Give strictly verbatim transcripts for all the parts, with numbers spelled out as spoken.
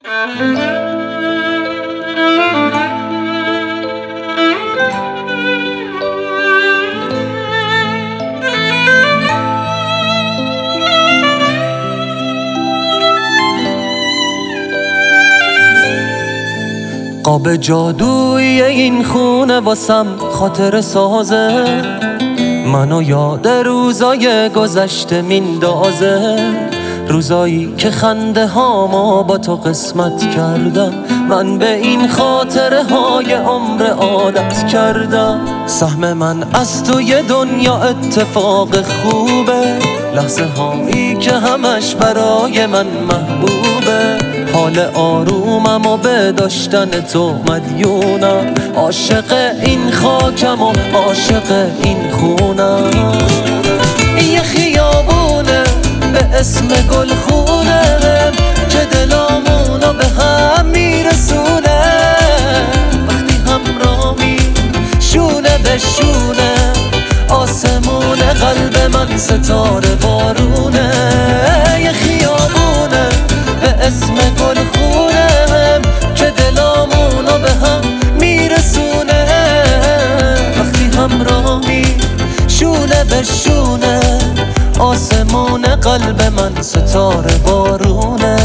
قاب جادویی این خونه واسم خاطر سازه، منو یاد روزای گذشته میندازه، روزایی که خنده هامو با تو قسمت کردم، من به این خاطره های عمر عادت کردم. سهم من از تو یه دنیا اتفاق خوبه، لحظه هایی که همش برای من محبوبه، حال آرومم و به داشتن تو مدیونم، عاشق این خاکم و عاشق این خونم. یه خیابونه به اسم گلخونه که دلامونو به هم میرسونه، وقتی همراهی شونه به شونه، آسمون قلب من ستاره بارونه. یه خیابونه به اسم گلخونه که دلامونو به هم میرسونه، وقتی همراهی شونه به شونه، آسمون قلب من ستاره بارونه.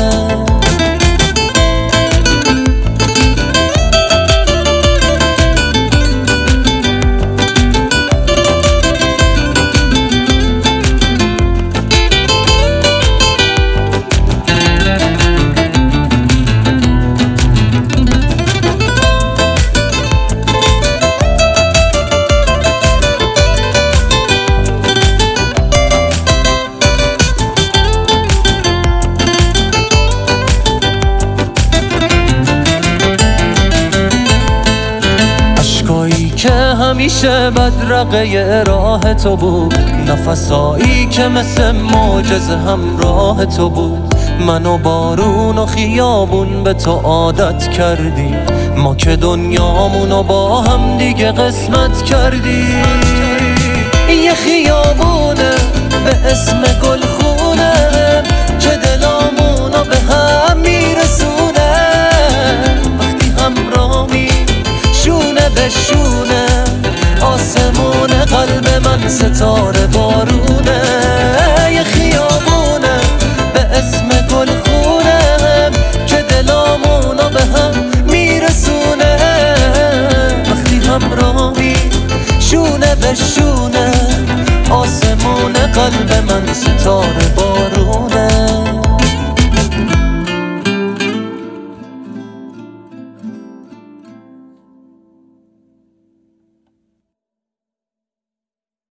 که همیشه بدرقه راه تو بود، نفسایی که مثل معجزه همراه تو بود، من و بارون و خیابون به تو عادت کردیم، ما که دنیامونو با هم دیگه قسمت کردیم. یه خیابونه به اسم گل